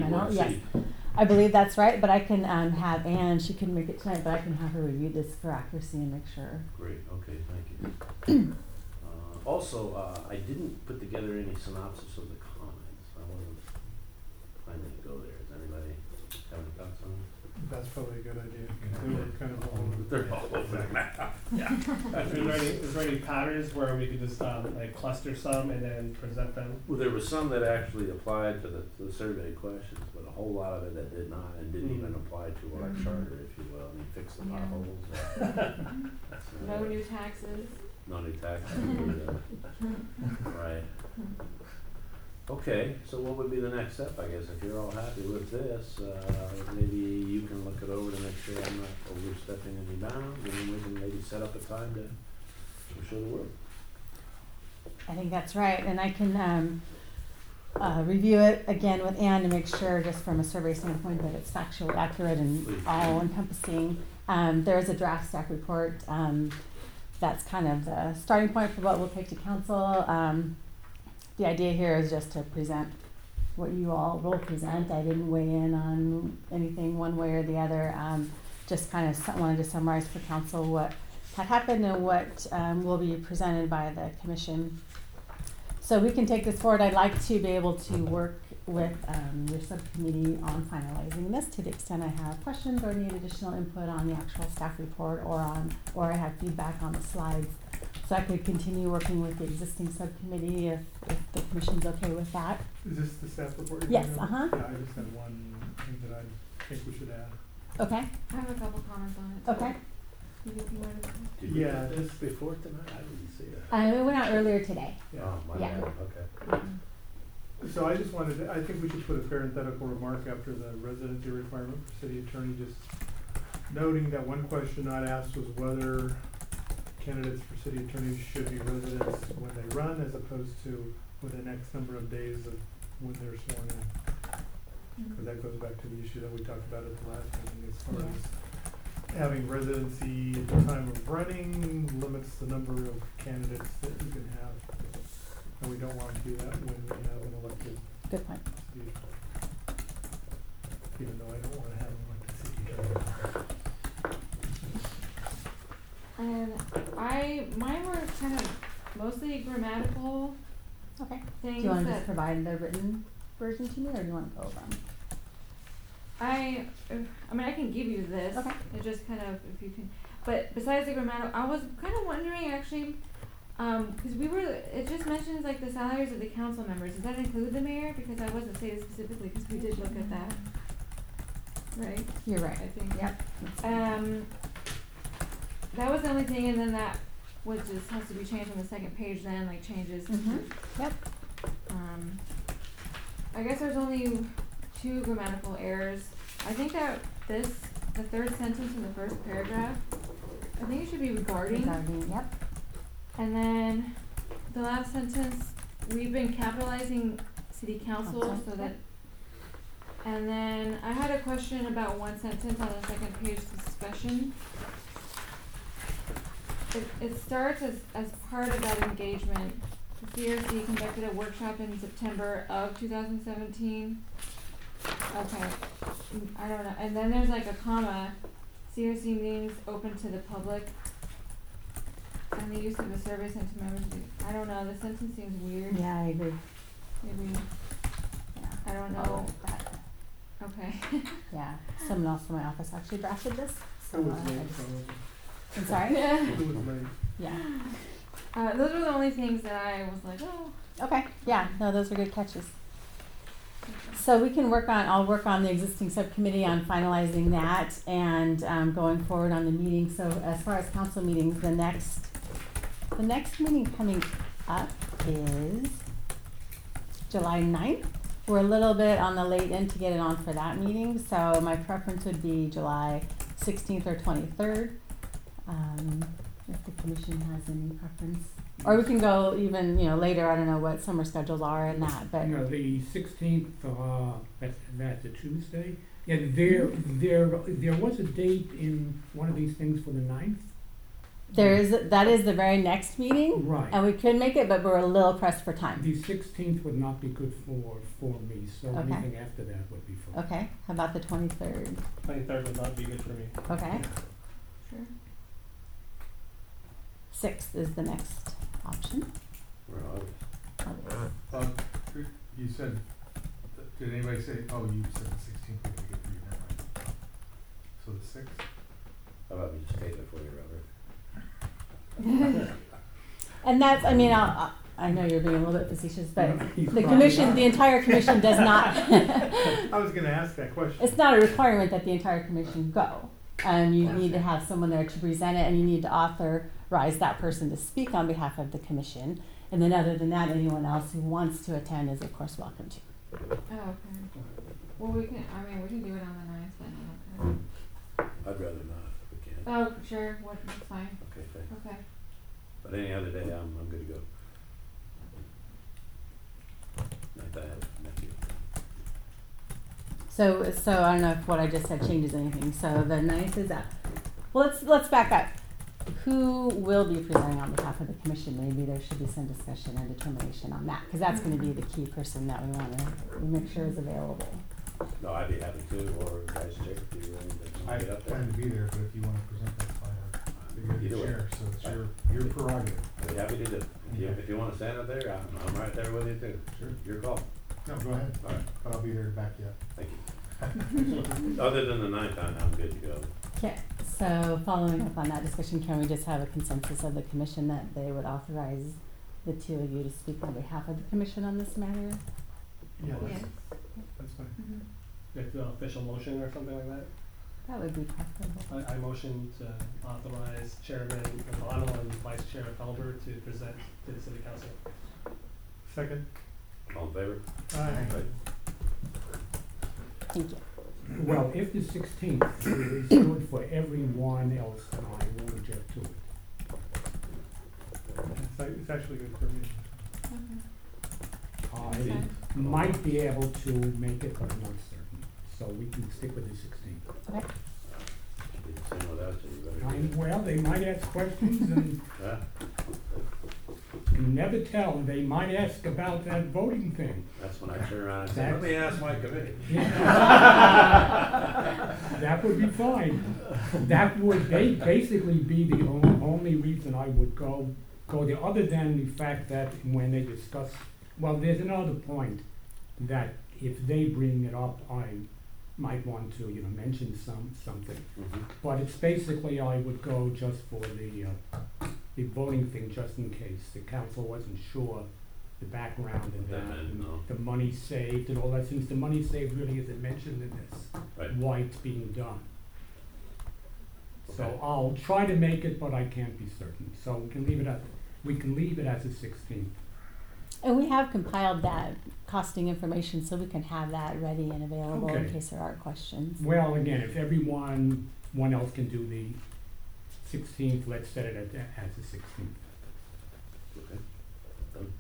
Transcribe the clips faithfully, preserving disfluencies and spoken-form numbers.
I don't, weren't yes. city. I believe that's right, but I can um, have Ann, she couldn't make it tonight, but I can have her review this for accuracy and make sure. Great, okay, thank you. uh, also, uh, I didn't put together any synopsis of the comments. I wasn't planning to go there. Does anybody have any thoughts on it? That's probably a good idea. They were kind of all over. They're all over the map. Yeah. Is there any, is there any patterns where we could just um, like cluster some and then present them? Well, there was some that actually applied to the, to the survey questions, but a whole lot of it that did not, and didn't Mm. even apply to our Mm. charter, if you will. I mean, fix the Yeah. potholes. Uh, that's No another- new taxes. No new taxes. uh, right. Okay, so what would be the next step, I guess, if you're all happy with this, uh, maybe you can look it over to make sure I'm not overstepping any bounds, and then we can maybe set up a time to, to show the world. I think that's right, and I can um, uh, review it again with Ann to make sure, just from a survey standpoint, that it's factually accurate and Please. all encompassing. Um, there is a draft staff report. Um, that's kind of the starting point for what we'll take to council. Um, the idea here is just to present what you all will present. I didn't weigh in on anything one way or the other. Um, just kind of su- wanted to summarize for council what had happened and what um, will be presented by the commission. So we can take this forward. I'd like to be able to work with um, your subcommittee on finalizing this to the extent I have questions or need additional input on the actual staff report or on, or I have feedback on the slides. So I could continue working with the existing subcommittee if, if the commission's okay with that. Is this the staff report? you're Yes, talking about? uh-huh. Yeah, I just had one thing that I think we should add. Okay, I have a couple comments on it. okay. You if you wanted to. Did we Yeah, get this just- before tonight? I didn't see that. Um, it went out earlier today. Yeah. Oh, my Yeah. bad, okay. So I just wanted to, I think we should put a parenthetical remark after the residency requirement for city attorney, just noting that one question not asked was whether candidates for city attorneys should be residents when they run as opposed to within X number of days of when they're sworn in. Because that goes back to the issue that we talked about at the last meeting as far Yeah. as having residency at the time of running limits the number of candidates that you can have. And we don't want to do that when we have an elected Good point. city attorney. Even though I don't want to have an elected city attorney. And I, mine were kind of mostly grammatical Okay. Do things you want to that just provide the written version to me, or do you want to go over them? I, uh, I mean, I can give you this. Okay. It just kind of, if you can, but besides the grammatical, I was kind of wondering actually, um, cause we were, it just mentions like the salaries of the council members. Does that include the mayor? Because I wasn't stated specifically, cause we did look at that. Right? You're right. I think. Yep. Um, that was the only thing, and then that was just has to be changed on the second page. Then, like changes. Mhm. Yep. Um, I guess there's only two grammatical errors. I think that this, the third sentence in the first paragraph, I think it should be regarding. Regarding, yep. And then the last sentence, we've been capitalizing city council Council, so that. yep. And then I had a question about one sentence on the second page, discussion. It, it starts as, as part of that engagement. The C R C conducted a workshop in September of two thousand seventeen. Okay, Mm, I don't know, and then there's like a comma, C R C meetings open to the public. And the use of a survey sent to members, of the- I don't know, the sentence seems weird, Yeah, I agree. maybe, Yeah. I don't I'll know, look at that. okay. Yeah. Someone else from my office actually drafted this. So It was uh, I late, just- probably. I'm sorry? It was late. Yeah. Uh, those were the only things that I was like, oh. Okay. Yeah. No, those are good catches. So we can work on, I'll work on the existing subcommittee on finalizing that and um, going forward on the meeting. So as far as council meetings, the next, the next meeting coming up is July ninth. We're a little bit on the late end to get it on for that meeting. So my preference would be July sixteenth or twenty-third. Um, if the commission has any preference. Or we can go even, you know, later, I don't know what summer schedules are and that, but. You know, the sixteenth, uh, that's, that's a Tuesday. Yeah, there, there, there was a date in one of these things for the ninth. There is, that is the very next meeting, Right. and we could make it, but we're a little pressed for time. The sixteenth would not be good for, for me, so Okay. anything after that would be fine. Okay, how about the twenty-third? Twenty-third would not be good for me. Okay, Sure. sixth is the next option. We're August. Um, you said, did anybody say, oh, you said the sixteenth would be good for you, never mind. So the sixth? How about we just take it for you, Robert? And that's, I mean, I'll, I know you're being a little bit facetious, but He's the probably commission, not. the entire commission does not, I was gonna ask that question. it's not a requirement that the entire commission go. Um, you need to have someone there to present it, and you need to authorize that person to speak on behalf of the commission. And then other than that, anyone else who wants to attend is of course welcome to. Oh, okay. Well, we can, I mean, we can do it on the ninth then, I don't care. I'd rather not, if we can. Oh, sure, what, that's fine, Okay, thanks. okay. But any other day, I'm, I'm good to go. Not that I have nephew. So, so I don't know if what I just said changes anything. So the ninth is up. Well, let's, let's back up. Who will be presenting on behalf of the commission? Maybe there should be some discussion and determination on that, because that's gonna be the key person that we wanna make sure is available. No, I'd be happy to, or vice chair, if you're willing to I get up there. plan to be there, but if you wanna present, that's fine. I'll be Either the way. chair, so it's your, your prerogative. I'd be happy to do it. If you, if you wanna stand up there, I'm, I'm right there with you too. Sure. Your call. No, go ahead. All right. But I'll be there to back you up. Thank you. Other than the ninth, I'm, I'm good to go. Okay, so following up on that discussion, can we just have a consensus of the commission that they would authorize the two of you to speak on behalf of the commission on this matter? Yeah, Yes. that's fine. Mhm. You have to do an official motion or something like that? That would be preferable. I, I motion to authorize Chairman Milano and Vice Chair Felber to present to the City Council. Second? All in favor? Aye. Thank you. Well, if the sixteenth is good for everyone else, then I won't object to it. It's, like- it's actually good for me. Okay. I might be able to make it, but I'm not certain, so we can stick with the sixteenth. Okay. Be the same without you, you better I'm, do it. well, they might ask questions and Huh? you can never tell, they might ask about that voting thing. That's when I turn around and say, let me ask my committee. That would be fine. That would ba- basically be the only, only reason I would go, go there, other than the fact that when they discuss, well, there's another point that if they bring it up, I might want to, you know, mention some, something. Mhm. But it's basically, I would go just for the, uh, the voting thing, just in case the council wasn't sure the background and That that, meant and no. the money saved and all that, since the money saved really isn't mentioned in this, Right. why it's being done. So Okay. I'll try to make it, but I can't be certain, so we can leave it at, we can leave it as the sixteenth. And we have compiled that costing information, so we can have that ready and available in Okay. case there are questions. Well, again, if everyone, one else can do the sixteenth, let's set it at, as the sixteenth. Okay. Done.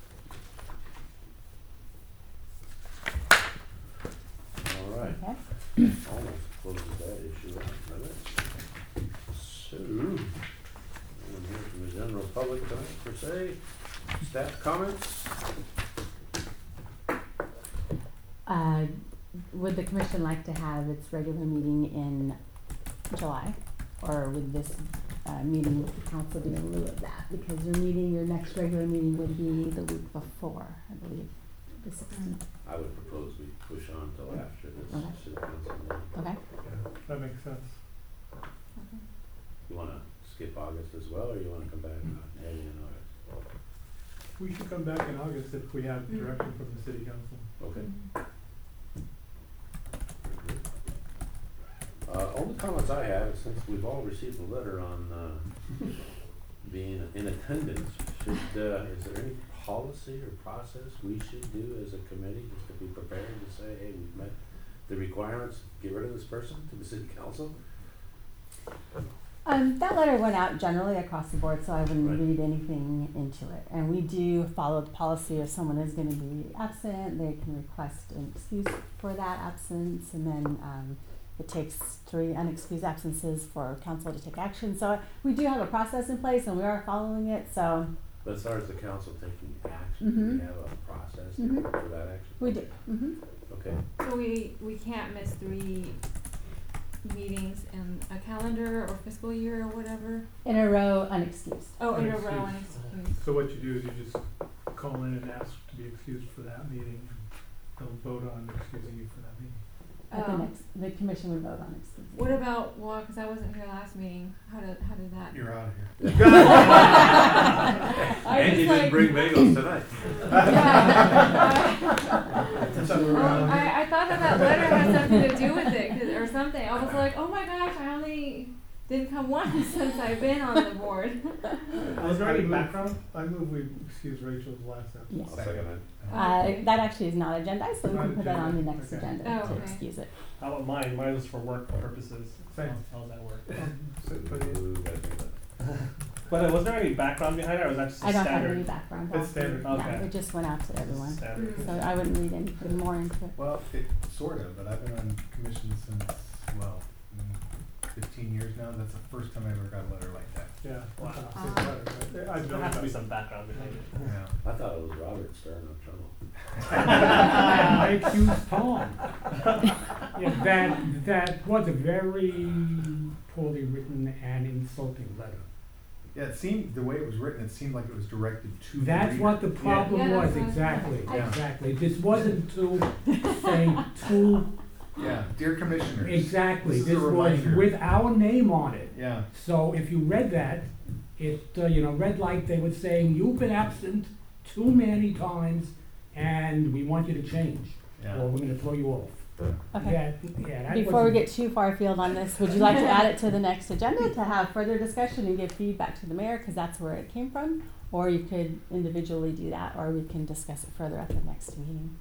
All right. Okay. Almost closes that issue out, doesn't it? So, anyone here from the general public tonight, per se? Staff comments? Uh, would the commission like to have its regular meeting in July? Or would this, uh, meeting with the council be in lieu of that? Because your meeting, your next regular meeting would be the week before, I believe, the sixteenth. I would propose we push on till after this Okay. city council meeting. Okay? Yeah, that makes sense. Okay. You wanna skip August as well, or you wanna come back uh, early in August? We should come back in August if we have direction from the city council. Okay. Mhm. Uh, only comments I have, is since we've all received a letter on, uh, being in attendance, should, uh, is there any policy or process we should do as a committee, just to be prepared to say, hey, we've met the requirements, get rid of this person to the city council? Um, that letter went out generally across the board, so I wouldn't Right. read anything into it. And we do follow the policy if someone is gonna be absent, they can request an excuse for that absence, and then, um, it takes three unexcused absences for council to take action. So we do have a process in place and we are following it, so But as far as the council taking action, do Mhm. we have a process Mhm. for that action? we do. Mm-hmm. Okay. Okay, So we, we can't miss three meetings in a calendar or fiscal year or whatever? In a row, unexcused. Oh, in a Unexcused. row, unexcused. So what you do is you just call in and ask to be excused for that meeting. They'll vote on excusing you for that meeting. At the Oh. next, the commission would vote on excusing. What about, well, cause I wasn't here last meeting, how did, how did that? You're out of here. I and you just didn't like- bring bagels tonight. That's what we're Oh, on. I, I thought that that letter had something to do with it, 'cause- or something. I was like, oh my gosh, I only didn't come once since I've been on the board. Was there any I move- background? I move we excuse Rachel's last episode. Yes. I'll second that. Uh, that actually is not agendized, so we Not can put that on the agenda, next okay. agenda Oh, to okay. excuse it. How about mine? Mine was for work purposes. Same. How does that work? Um, so- but it- Ooh, gotta think about it. But uh, was there any background behind it, or was that just a I don't standard? have any background. It's policy. standard. Yeah, Okay. it just went out to everyone, Standard. Mm. so I wouldn't read anything more into it. Well, it, sort of, but I've been on commission since, well, mm, fifteen years now. That's the first time I ever got a letter like that. Yeah. Wow. that's Ah. a good letter, right? I've There known has to be about- some background behind it. Yeah. I thought it was Robert stirring up trouble. I accused Tom. Yeah, that, that was a very poorly written and insulting letter. Yeah, it seemed, the way it was written, it seemed like it was directed to the That's reader. what the problem Yeah, was, that's what- exactly, Yeah. exactly. This wasn't to say to, Yeah, dear commissioners. exactly, This is a this was reminder. with our name on it. Yeah, So if you read that, it, uh, you know, read like they were saying, you've been absent too many times and we want you to change, yeah. or we're gonna throw you off. Okay. Yeah, yeah, that Before we wasn't- get too far afield on this, would you like to add it to the next agenda to have further discussion and give feedback to the mayor, because that's where it came from? Or you could individually do that, or we can discuss it further at the next meeting.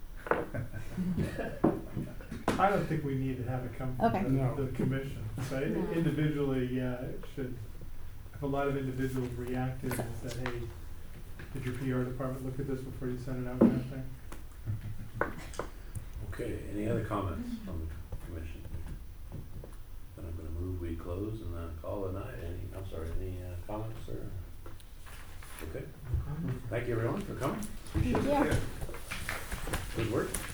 I don't think we need to have it come Okay. from No. the, the commission. So No. individually, yeah, it should, if a lot of individuals reacted and said, hey, did your P R department look at this before you sent it out, kind of thing? Okay, any other comments from the commission? Then I'm gonna move, we close and, uh, call it a night. Any, I'm sorry, any, uh, comments or? Okay, thank you everyone for coming. Appreciate Yeah. it. Good work.